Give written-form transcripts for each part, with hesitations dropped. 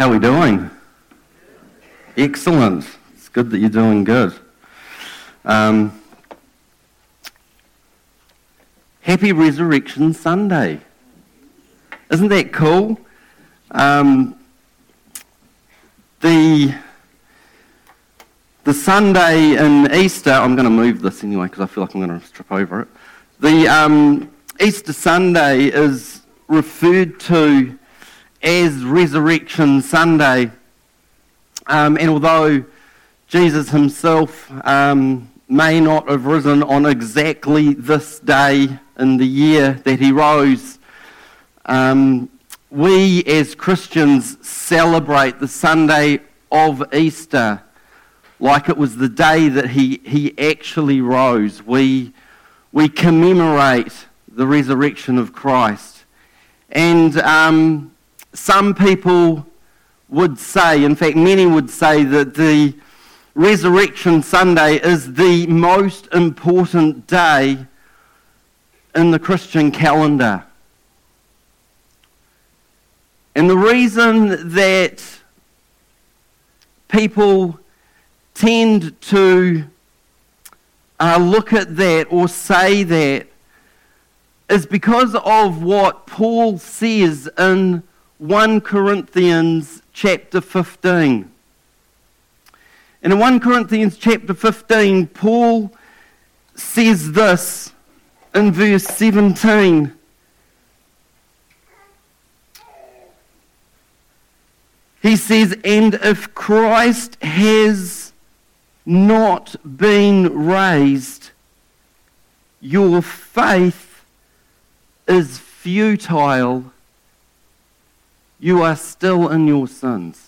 How are we doing? Excellent. It's good that you're doing good. Happy Resurrection Sunday. Isn't that cool? The Sunday in Easter, I'm going to move this anyway because I feel like I'm going to trip over it. The Easter Sunday is referred to as Resurrection Sunday, and although Jesus himself may not have risen on exactly this day in the year that he rose, we as Christians celebrate the Sunday of Easter like it was the day that he actually rose. We commemorate the resurrection of Christ. And some people would say, in fact many would say, that the Resurrection Sunday is the most important day in the Christian calendar. And the reason that people tend to look at that or say that is because of what Paul says in 1 Corinthians chapter 15. And in 1 Corinthians chapter 15, Paul says this in verse 17. He says, "And if Christ has not been raised, your faith is futile. You are still in your sins."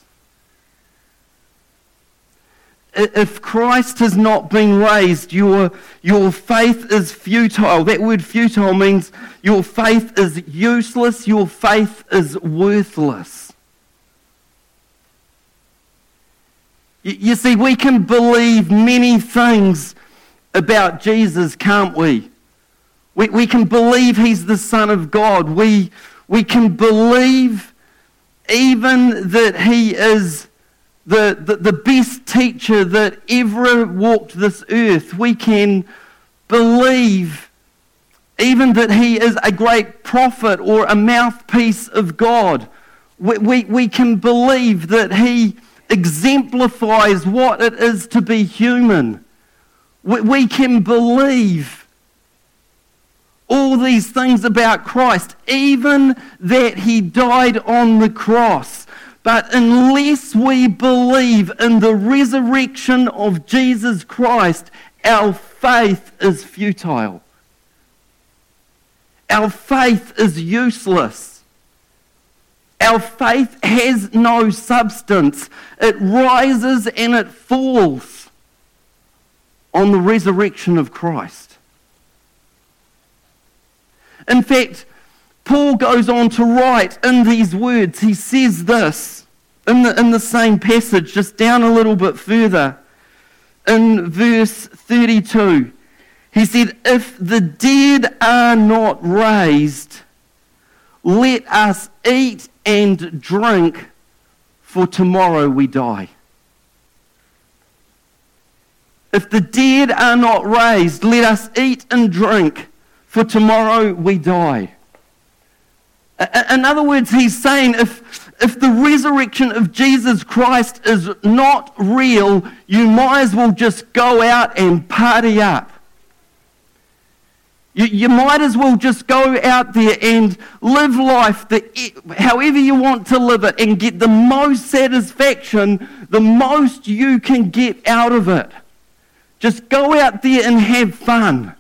If Christ has not been raised, your faith is futile. That word futile means your faith is useless, your faith is worthless. You see, we can believe many things about Jesus, can't we? We can believe he's the Son of God. We can believe even that he is the best teacher that ever walked this earth. We can believe even that he is a great prophet or a mouthpiece of God. We can believe that he exemplifies what it is to be human. We can believe all these things about Christ, even that he died on the cross. But unless we believe in the resurrection of Jesus Christ, our faith is futile. Our faith is useless. Our faith has no substance. It rises and it falls on the resurrection of Christ. In fact, Paul goes on to write in these words. He says this in the same passage, just down a little bit further, in verse 32. He said, "If the dead are not raised, let us eat and drink, for tomorrow we die." If the dead are not raised, let us eat and drink, for tomorrow we die. In other words, he's saying if the resurrection of Jesus Christ is not real, you might as well just go out and party up. You might as well just go out there and live life however you want to live it and get the most satisfaction, the most you can get out of it. Just go out there and have fun.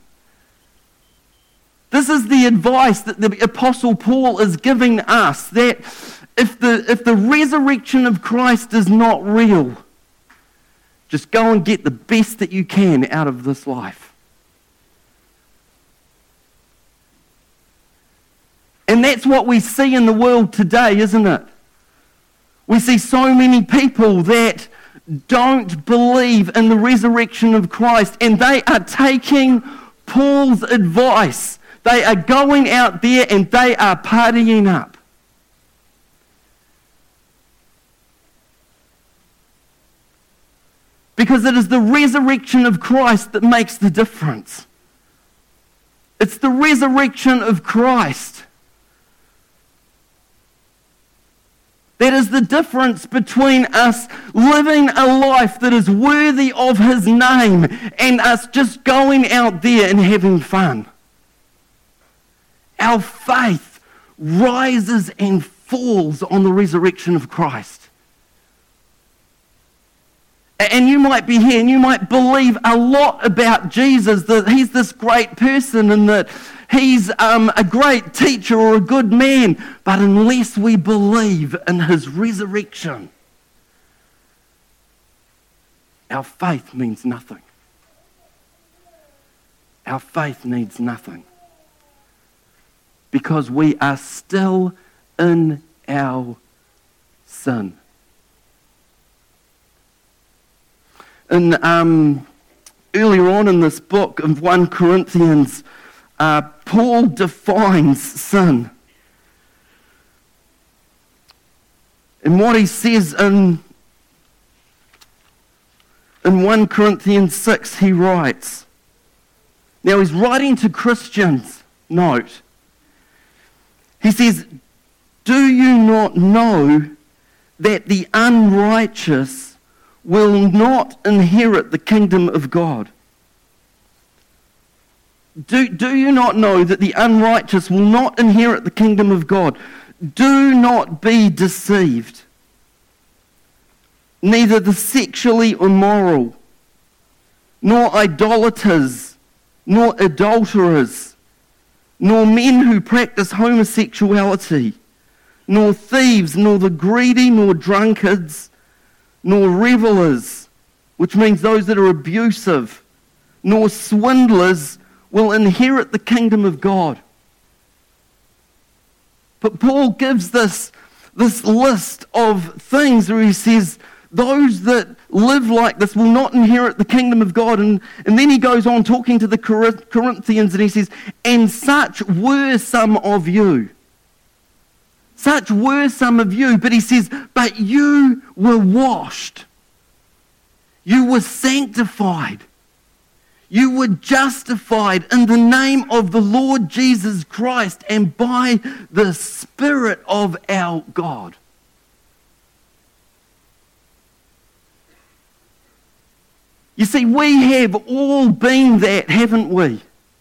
This is the advice that the Apostle Paul is giving us, that if the resurrection of Christ is not real, just go and get the best that you can out of this life. And that's what we see in the world today, isn't it? We see so many people that don't believe in the resurrection of Christ, and they are taking Paul's advice. They are going out there and they are partying up. Because it is the resurrection of Christ that makes the difference. It's the resurrection of Christ. That is the difference between us living a life that is worthy of His name and us just going out there and having fun. Our faith rises and falls on the resurrection of Christ. And you might be here and you might believe a lot about Jesus, that He's this great person and that He's a great teacher or a good man. But unless we believe in His resurrection, our faith means nothing. Our faith needs nothing. Because we are still in our sin. And earlier on in this book of 1 Corinthians, Paul defines sin. And what he says in 1 Corinthians 6, he writes, now he's writing to Christians, note, he says, do you not know that the unrighteous will not inherit the kingdom of God? Do you not know that the unrighteous will not inherit the kingdom of God? Do not be deceived. Neither the sexually immoral, nor idolaters, nor adulterers, nor men who practice homosexuality, nor thieves, nor the greedy, nor drunkards, nor revelers, which means those that are abusive, nor swindlers will inherit the kingdom of God. But Paul gives this list of things where he says, those that live like this will not inherit the kingdom of God. And then he goes on talking to the Corinthians and he says, and such were some of you. Such were some of you. But he says, but you were washed. You were sanctified. You were justified in the name of the Lord Jesus Christ and by the Spirit of our God. You see, we have all been that, haven't we?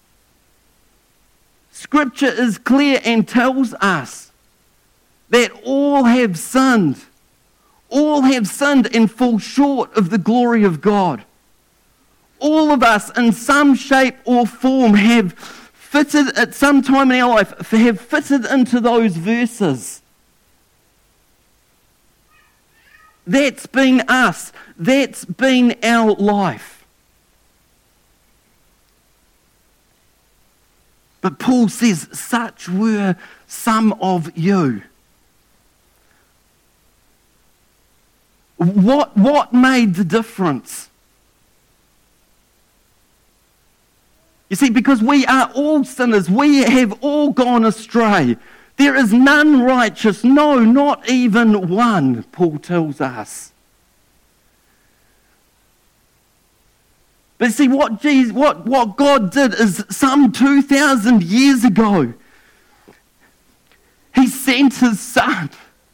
Scripture is clear and tells us that all have sinned. All have sinned and fall short of the glory of God. All of us, in some shape or form, have fitted at some time in our life, have fitted into those verses. That's been us. That's been our life. But Paul says, such were some of you. What made the difference? You see, because we are all sinners, we have all gone astray. There is none righteous, no, not even one, Paul tells us. But see, what God did is some 2,000 years ago, He sent His Son.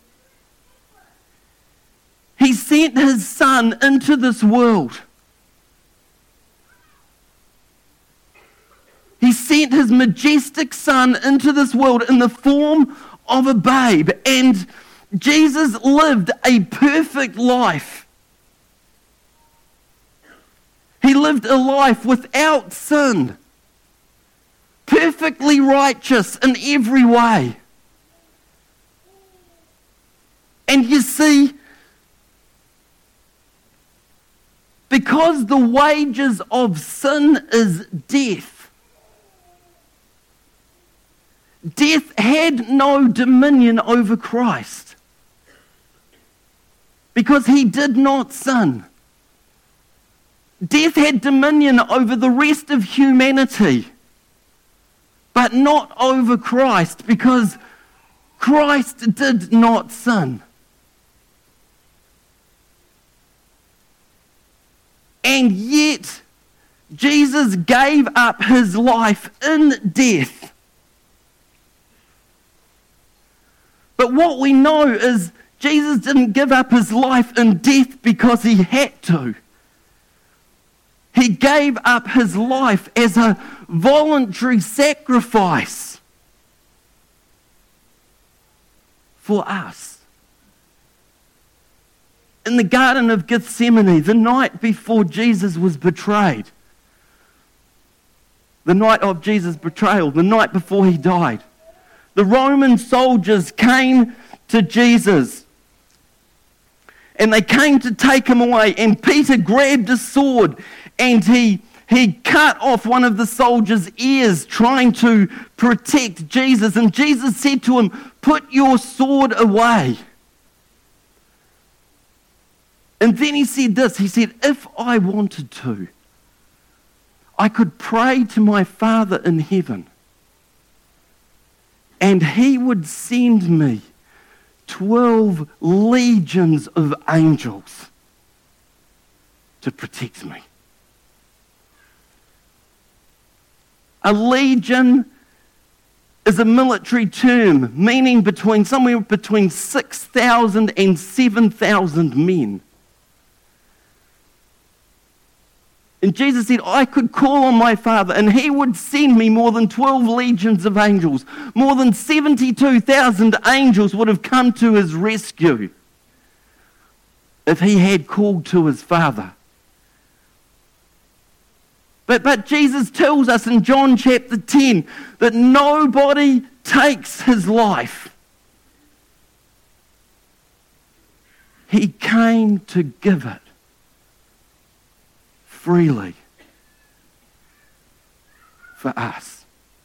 He sent His Son into this world. He sent His majestic Son into this world in the form of a babe. And Jesus lived a perfect life. He lived a life without sin. Perfectly righteous in every way. And you see, because the wages of sin is death, death had no dominion over Christ because He did not sin. Death had dominion over the rest of humanity, but not over Christ because Christ did not sin. And yet, Jesus gave up his life in death. But what we know is Jesus didn't give up his life in death because he had to. He gave up his life as a voluntary sacrifice for us. In the Garden of Gethsemane, the night before Jesus was betrayed, the night of Jesus' betrayal, the night before he died, the Roman soldiers came to Jesus and they came to take him away, and Peter grabbed a sword and he cut off one of the soldiers' ears trying to protect Jesus. And Jesus said to him, "Put your sword away." And then he said this, he said, "If I wanted to, I could pray to my Father in heaven, and he would send me 12 legions of angels to protect me." A legion is a military term meaning somewhere between 6,000 and 7,000 men. And Jesus said, I could call on my Father and he would send me more than 12 legions of angels. More than 72,000 angels would have come to his rescue if he had called to his Father. But Jesus tells us in John chapter 10 that nobody takes his life. He came to give it freely for us.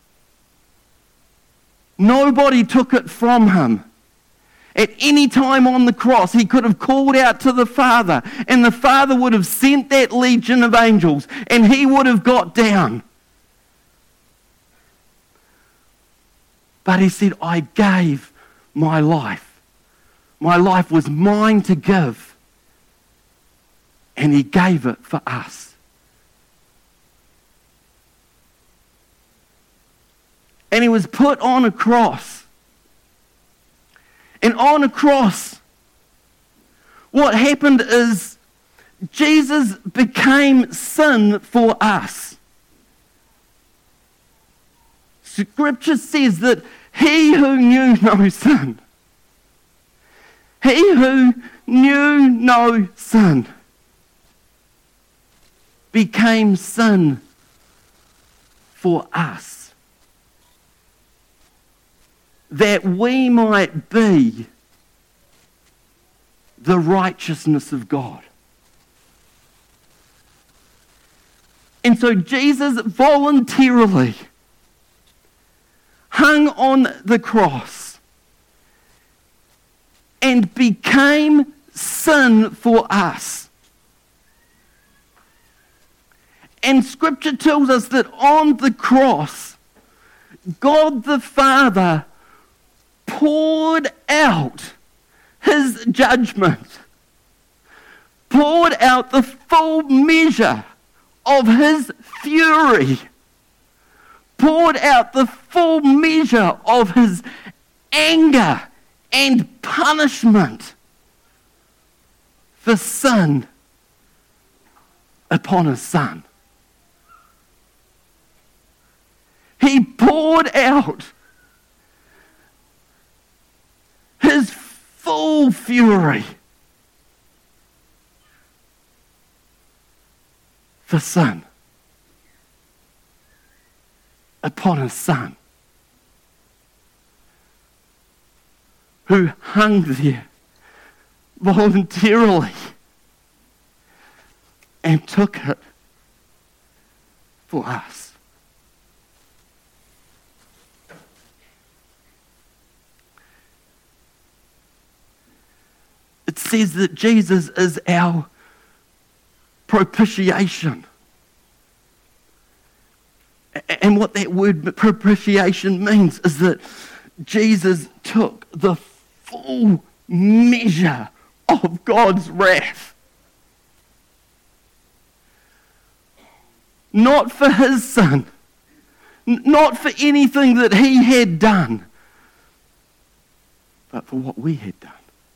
Nobody took it from him. At any time on the cross, he could have called out to the Father, and the Father would have sent that legion of angels, and he would have got down. But he said, I gave my life. My life was mine to give, and he gave it for us. And he was put on a cross. And on a cross, what happened is Jesus became sin for us. Scripture says that he who knew no sin, became sin for us, that we might be the righteousness of God. And so Jesus voluntarily hung on the cross and became sin for us. And Scripture tells us that on the cross, God the Father poured out his judgment, poured out the full measure of his fury, poured out the full measure of his anger and punishment for sin upon his Son. He poured out his full fury for sin upon his Son, who hung there voluntarily and took it for us. It says that Jesus is our propitiation. And what that word propitiation means is that Jesus took the full measure of God's wrath. Not for his sin, not for anything that he had done, but for what we had done.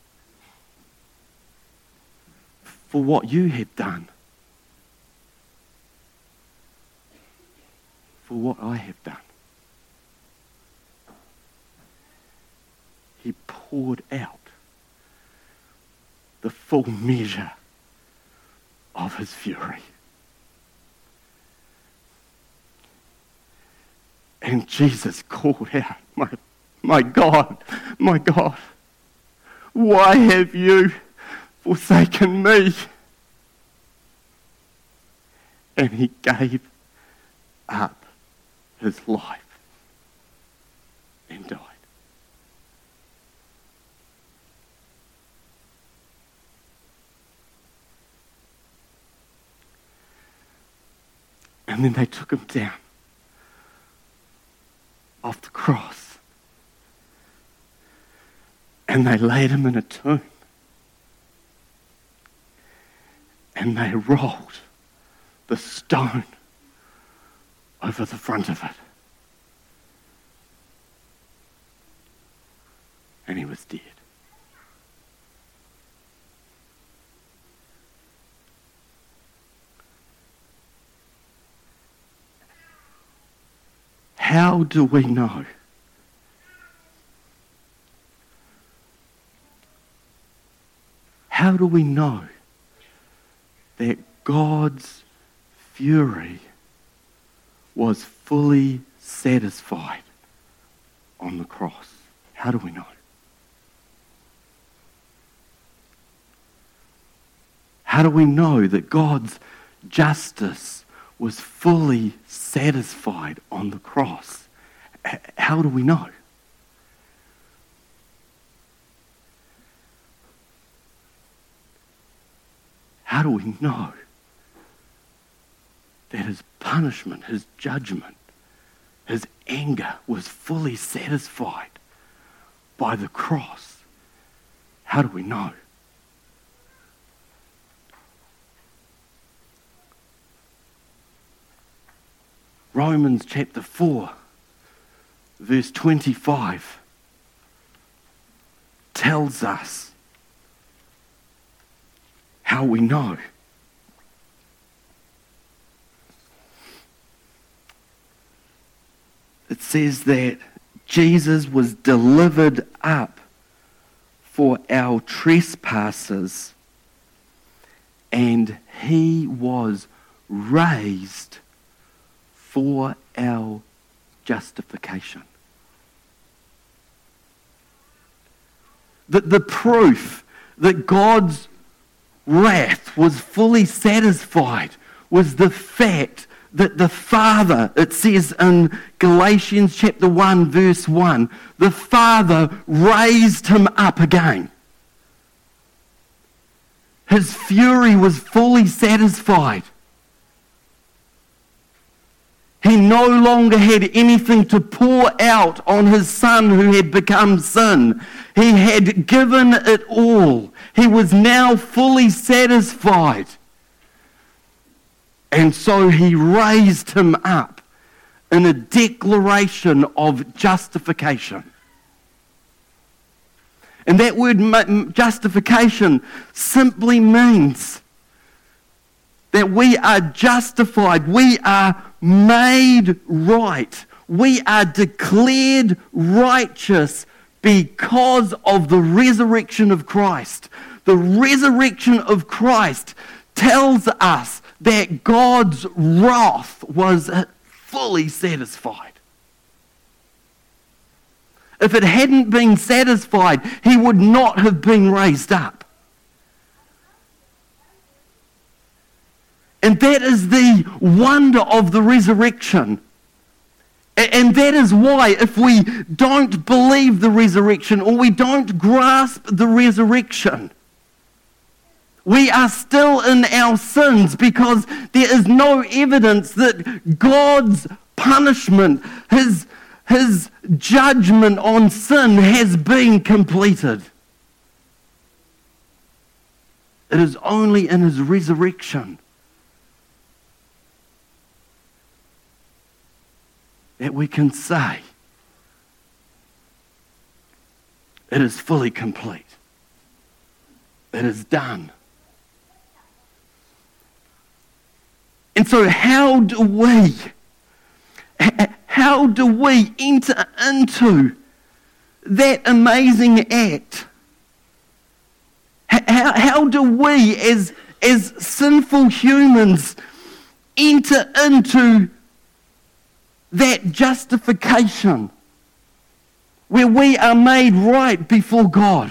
For what you had done. For what I have done. He poured out the full measure of his fury. And Jesus called out, my God, why have you forsaken me? And he gave up his life and died. And then they took him down off the cross. And they laid him in a tomb. And they rolled the stone over the front of it. And he was dead. How do we know? How do we know that God's fury was fully satisfied on the cross? How do we know? How do we know that God's justice was fully satisfied on the cross? How do we know? How do we know that his punishment, his judgment, his anger was fully satisfied by the cross? How do we know? Romans chapter 4, verse 25 tells us how we know. It says that Jesus was delivered up for our trespasses, and he was raised for our justification. The proof that God's wrath was fully satisfied was the fact that the Father, it says in Galatians chapter 1 verse 1, the Father raised him up again. His fury was fully satisfied. He no longer had anything to pour out on his Son who had become sin. He had given it all. He was now fully satisfied. And so he raised him up in a declaration of justification. And that word justification simply means that we are justified, we are made right, we are declared righteous because of the resurrection of Christ. The resurrection of Christ tells us that God's wrath was fully satisfied. If it hadn't been satisfied, he would not have been raised up. And that is the wonder of the resurrection. And that is why if we don't believe the resurrection or we don't grasp the resurrection, we are still in our sins because there is no evidence that God's punishment, his judgment on sin has been completed. It is only in his resurrection that we can say, it is fully complete. It is done. And so how do we enter into that amazing act? How do we, as sinful humans, enter into that justification where we are made right before God?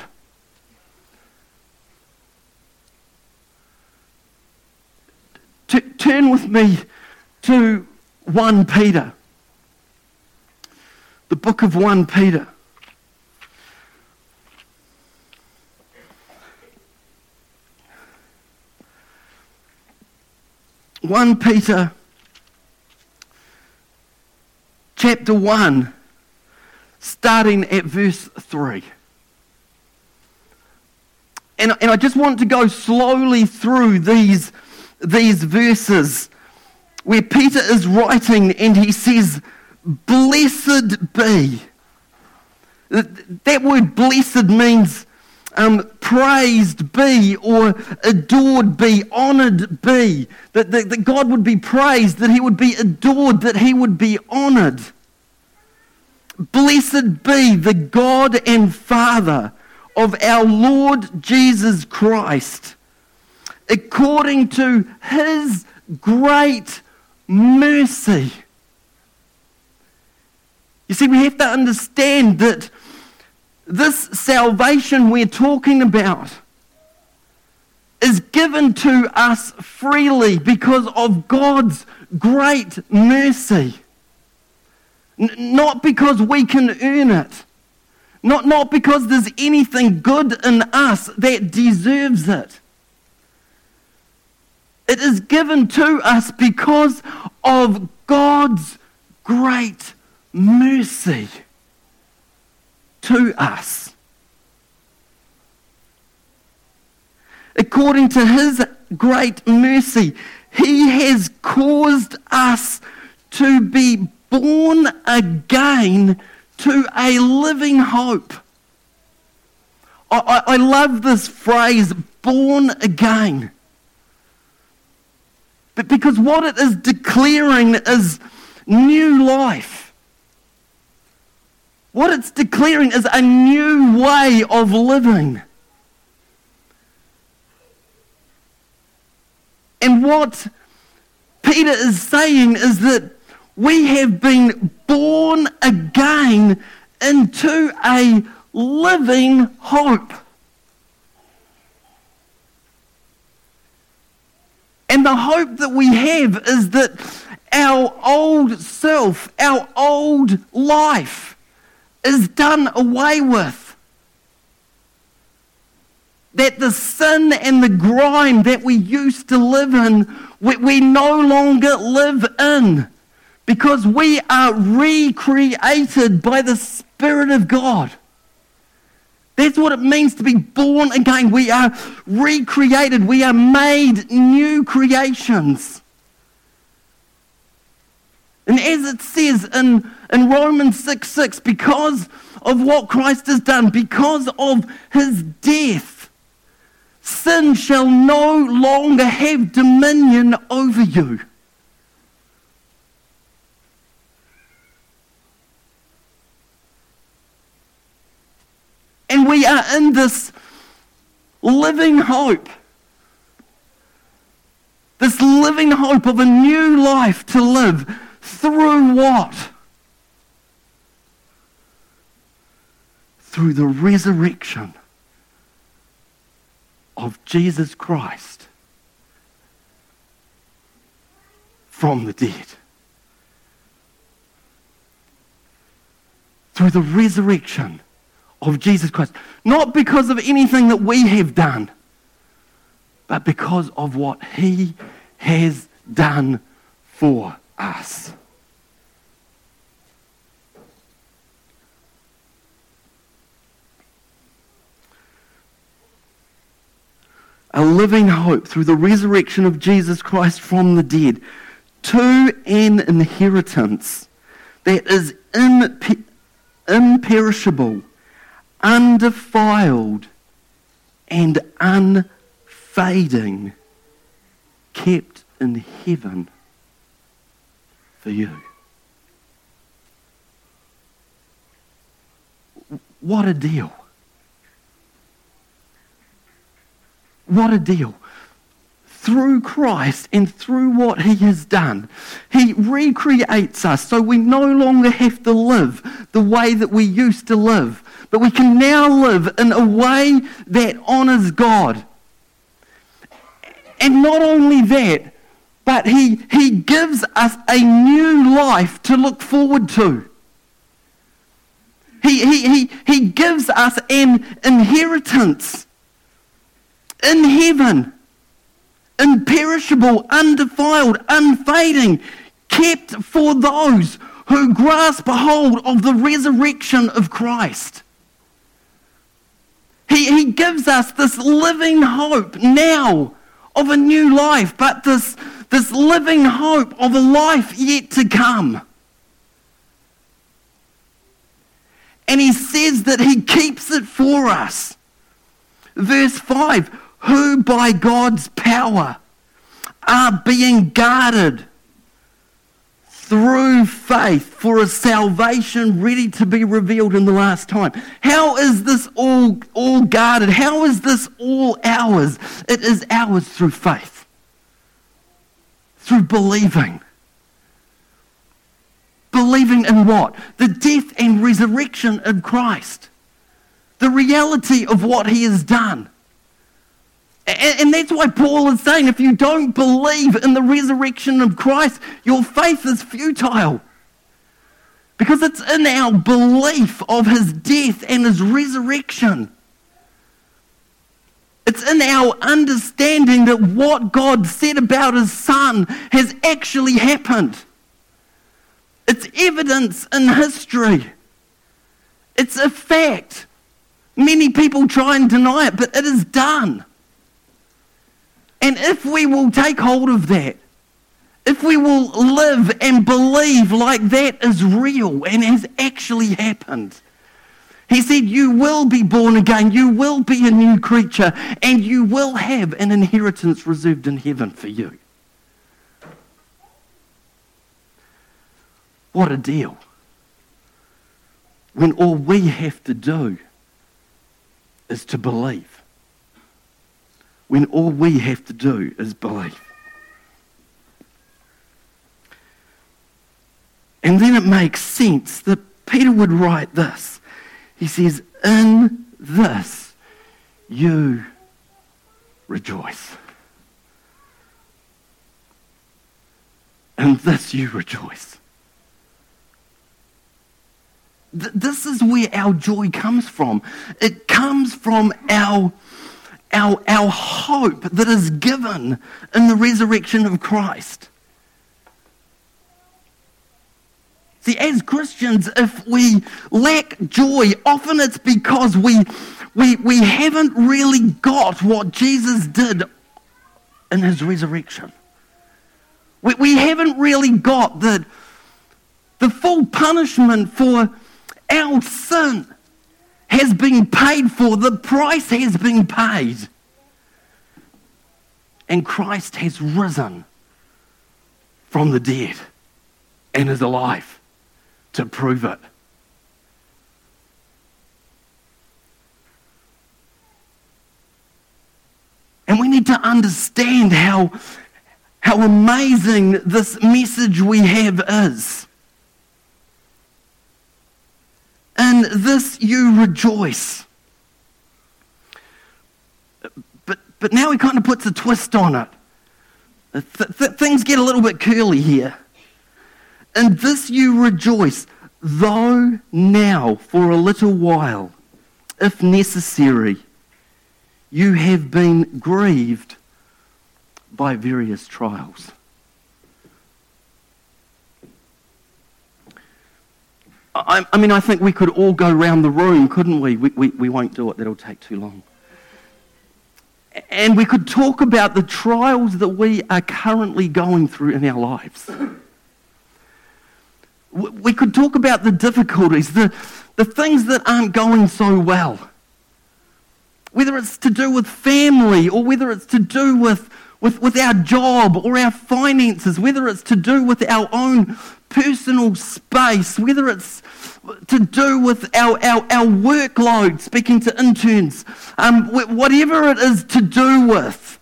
Turn with me to 1 Peter. The book of 1 Peter. 1 Peter chapter 1, starting at verse 3. And I just want to go slowly through these verses where Peter is writing and he says, blessed be. That word blessed means praised be or adored be, honoured be. That God would be praised, that he would be adored, that he would be honoured. Blessed be the God and Father of our Lord Jesus Christ, according to his great mercy. You see, we have to understand that this salvation we're talking about is given to us freely because of God's great mercy. Not because we can earn it. Not because there's anything good in us that deserves it. It is given to us because of God's great mercy to us. According to his great mercy, he has caused us to be born again to a living hope. I love this phrase, born again. But because what it is declaring is new life. What it's declaring is a new way of living. And what Peter is saying is that we have been born again into a living hope. And the hope that we have is that our old self, our old life is done away with. That the sin and the grime that we used to live in, we no longer live in. Because we are recreated by the Spirit of God. That's what it means to be born again. We are recreated. We are made new creations. And as it says in Romans 6:6, because of what Christ has done, because of his death, sin shall no longer have dominion over you. And we are in this living hope. This living hope of a new life to live through what? Through the resurrection of Jesus Christ from the dead. Through the resurrection of Jesus Christ. Not because of anything that we have done, but because of what he has done for us. A living hope through the resurrection of Jesus Christ from the dead to an inheritance that is imperishable, undefiled, and unfading, kept in heaven for you. What a deal. What a deal. Through Christ and through what he has done, he recreates us so we no longer have to live the way that we used to live, but we can now live in a way that honours God. And not only that, but he gives us a new life to look forward to. He gives us an inheritance in heaven, imperishable, undefiled, unfading, kept for those who grasp a hold of the resurrection of Christ. He gives us this living hope now of a new life, but this living hope of a life yet to come. And he says that he keeps it for us. Verse 5, who by God's power are being guarded through faith for a salvation ready to be revealed in the last time. How is this all guarded? How is this all ours? It is ours through faith, through believing. Believing in what? The death and resurrection of Christ. The reality of what he has done. And that's why Paul is saying, if you don't believe in the resurrection of Christ, your faith is futile. Because it's in our belief of his death and his resurrection. It's in our understanding that what God said about his Son has actually happened. It's evidence in history. It's a fact. Many people try and deny it, but it is done. And if we will take hold of that, if we will live and believe like that is real and has actually happened, he said you will be born again, you will be a new creature, and you will have an inheritance reserved in heaven for you. What a deal. When all we have to do is to believe. When all we have to do is believe. And then it makes sense that Peter would write this. He says, in this you rejoice. In this you rejoice. This is where our joy comes from. It comes from our hope that is given in the resurrection of Christ. See, as Christians, if we lack joy, often it's because we haven't really got what Jesus did in his resurrection. We haven't really got the full punishment for our sin has been paid for. The price has been paid. And Christ has risen from the dead and is alive to prove it. And we need to understand how amazing this message we have is. In this you rejoice. But now he kind of puts a twist on it. Things get a little bit curly here. In this you rejoice, though now for a little while, if necessary, you have been grieved by various trials. I think we could all go round the room, couldn't we? We won't do it, that'll take too long. And we could talk about the trials that we are currently going through in our lives. We could talk about the difficulties, the things that aren't going so well. Whether it's to do with family, or whether it's to do with our job or our finances, whether it's to do with our own personal space, whether it's to do with our workload, speaking to interns, whatever it is to do with.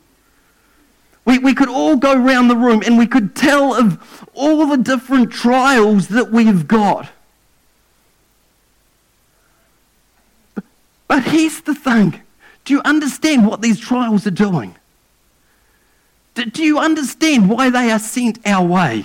We could all go around the room and we could tell of all the different trials that we've got. But here's the thing. Do you understand what these trials are doing? Do you understand why they are sent our way?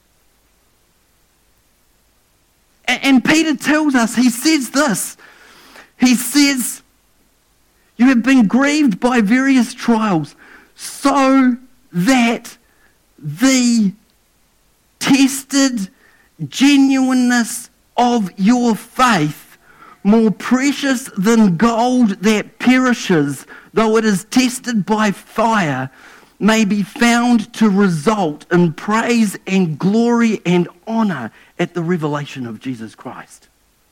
And Peter tells us, he says this. He says, you have been grieved by various trials, so that the tested genuineness of your faith, more precious than gold that perishes, though it is tested by fire, may be found to result in praise and glory and honor at the revelation of Jesus Christ.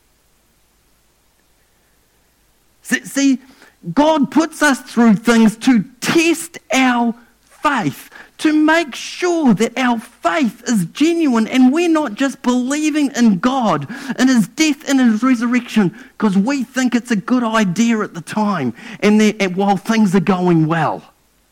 See, God puts us through things to test our faith, to make sure that our faith is genuine and we're not just believing in God, in his death and his resurrection, because we think it's a good idea at the time and while things are going well.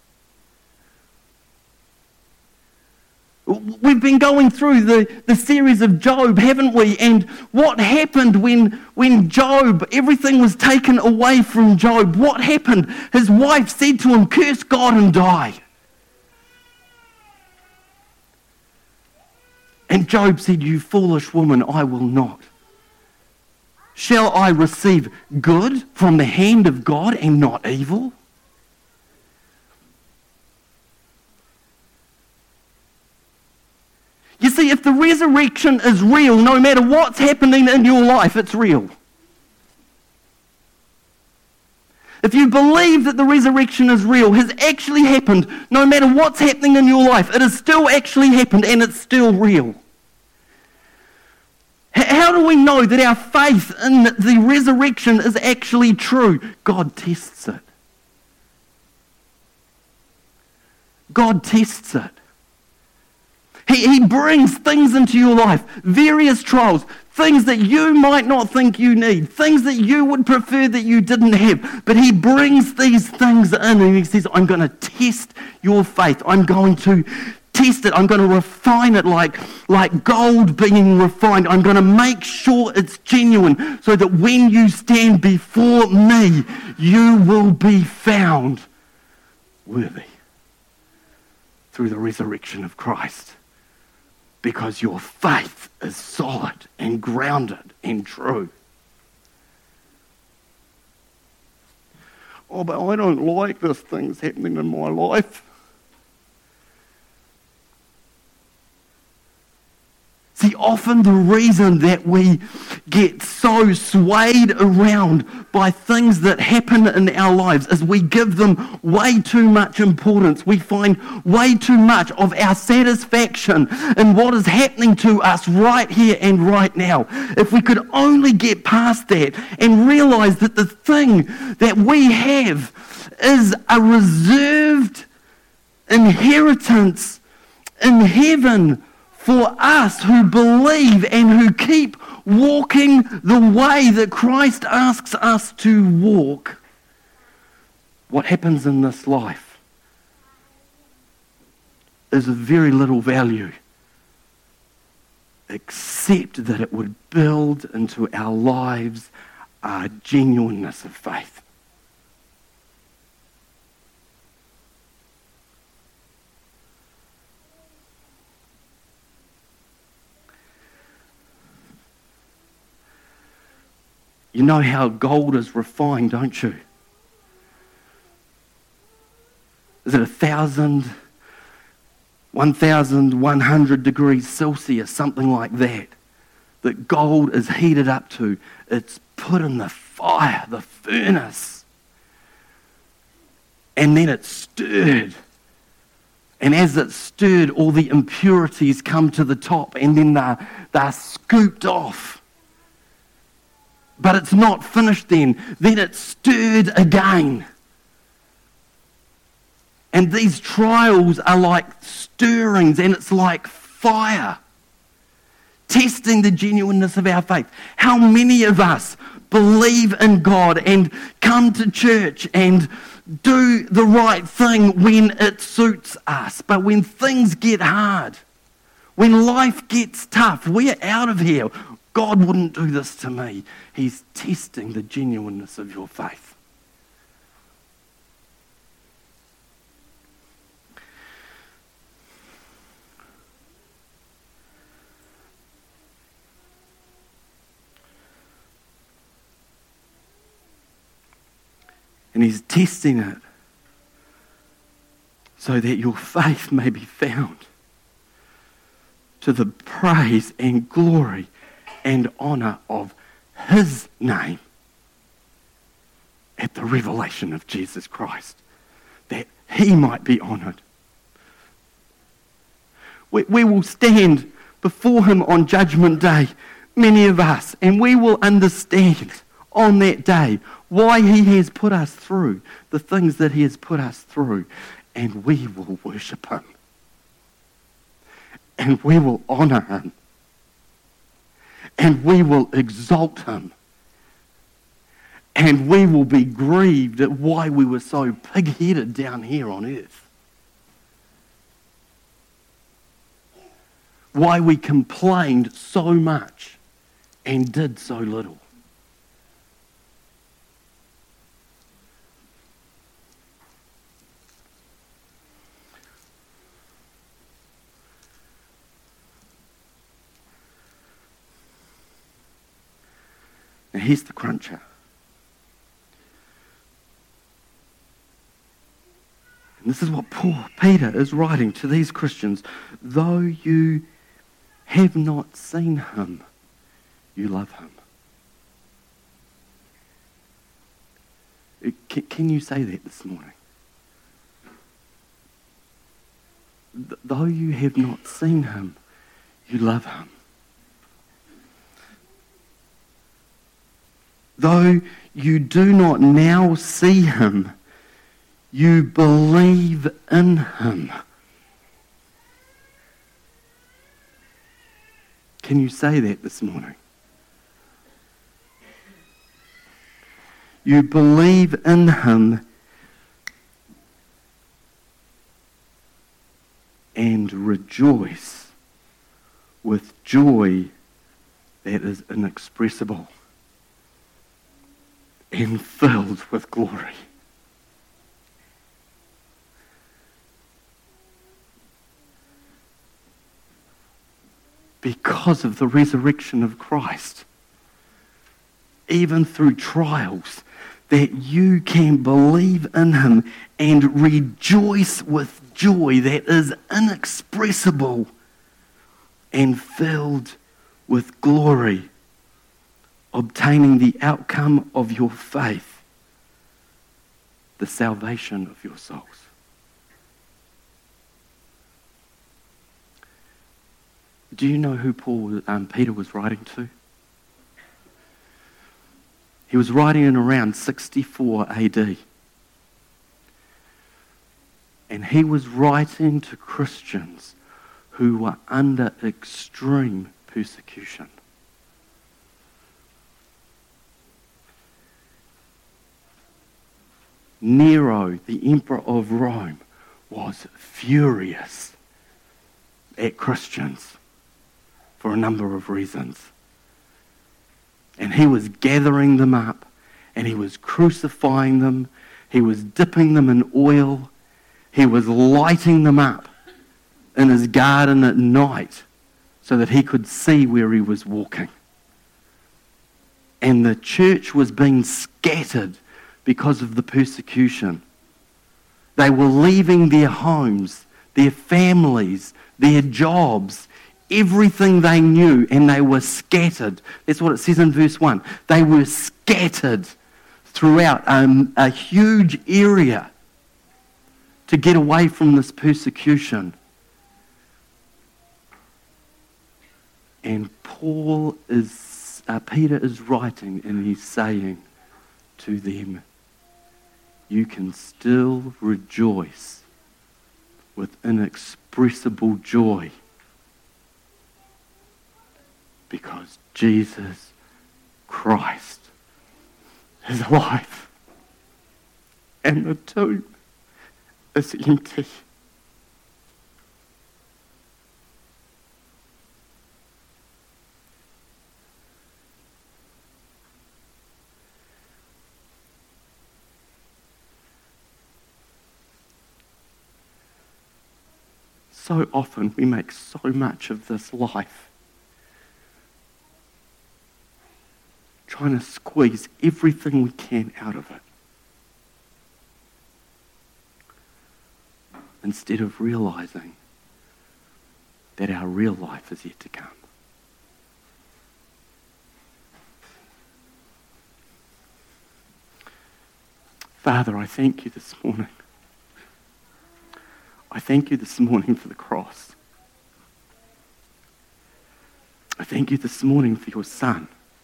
We've been going through the series of Job, haven't we? And what happened when Job, everything was taken away from Job? What happened? His wife said to him, curse God and die. And Job said, you foolish woman, I will not. Shall I receive good from the hand of God and not evil? You see, if the resurrection is real, no matter what's happening in your life, it's real. If you believe that the resurrection is real, has actually happened, no matter what's happening in your life, it has still actually happened and it's still real. How do we know that our faith in the resurrection is actually true? God tests it. God tests it. He brings things into your life, various trials, things that you might not think you need, things that you would prefer that you didn't have. But he brings these things in and he says, I'm going to test your faith. I'm going to test it. I'm going to refine it like gold being refined. I'm going to make sure it's genuine so that when you stand before me, you will be found worthy through the resurrection of Christ. Because your faith is solid and grounded and true. Oh, but I don't like this thing's happening in my life. See, often the reason that we get so swayed around by things that happen in our lives is we give them way too much importance. We find way too much of our satisfaction in what is happening to us right here and right now. If we could only get past that and realize that the thing that we have is a reserved inheritance in heaven for us who believe and who keep walking the way that Christ asks us to walk. What happens in this life is of very little value, except that it would build into our lives a genuineness of faith. You know how gold is refined, don't you? Is it 1,100 degrees Celsius, something like that, that gold is heated up to? It's put in the fire, the furnace, and then it's stirred And as it's stirred, all the impurities come to the top, and then they're scooped off. But it's not finished then. Then it's stirred again. And these trials are like stirrings, and it's like fire, testing the genuineness of our faith. How many of us believe in God and come to church and do the right thing when it suits us, but when things get hard, when life gets tough, we're out of here. God wouldn't do this to me. He's testing the genuineness of your faith. And he's testing it so that your faith may be found to the praise and glory and honour of his name at the revelation of Jesus Christ, that he might be honoured. We will stand before him on Judgment Day, many of us, and we will understand on that day why he has put us through the things that he has put us through, and we will worship him. And we will honour him. And we will exalt him. And we will be grieved at why we were so pig-headed down here on earth. Why we complained so much and did so little. Now here's the cruncher. And this is what Peter is writing to these Christians. Though you have not seen him, you love him. Can you say that this morning? Though you have not seen him, you love him. Though you do not now see him, you believe in him. Can you say that this morning? You believe in him and rejoice with joy that is inexpressible and filled with glory. Because of the resurrection of Christ, even through trials, that you can believe in him and rejoice with joy that is inexpressible and filled with glory, obtaining the outcome of your faith, the salvation of your souls. Do you know who Peter was writing to? He was writing in around 64 AD. And he was writing to Christians who were under extreme persecution. Nero, the emperor of Rome, was furious at Christians for a number of reasons. And he was gathering them up, and he was crucifying them, he was dipping them in oil, he was lighting them up in his garden at night so that he could see where he was walking. And the church was being scattered because of the persecution. They were leaving their homes, their families, their jobs, everything they knew, and they were scattered. That's what it says in verse 1. They were scattered throughout a huge area to get away from this persecution. And Peter is writing, and he's saying to them, you can still rejoice with inexpressible joy because Jesus Christ is alive and the tomb is empty. So often we make so much of this life, trying to squeeze everything we can out of it, instead of realizing that our real life is yet to come. Father, I thank you this morning. I thank you this morning for the cross. I thank you this morning for your Son.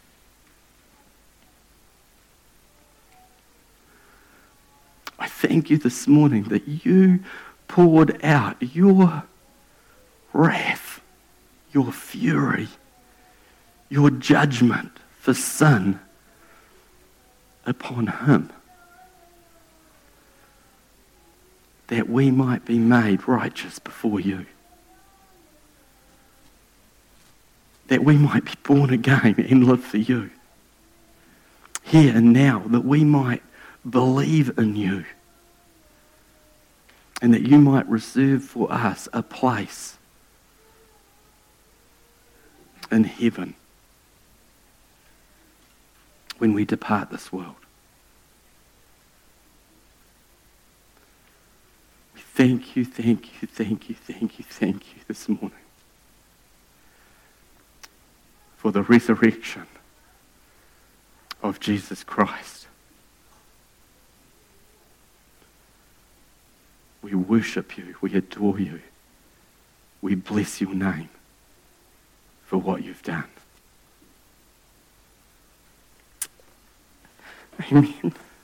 I thank you this morning that you poured out your wrath, your fury, your judgment for sin upon him, that we might be made righteous before you, that we might be born again and live for you here and now, that we might believe in you, and that you might reserve for us a place in heaven when we depart this world. We thank you this morning for the resurrection of Jesus Christ. We worship you, we adore you, we bless your name for what you've done. Amen.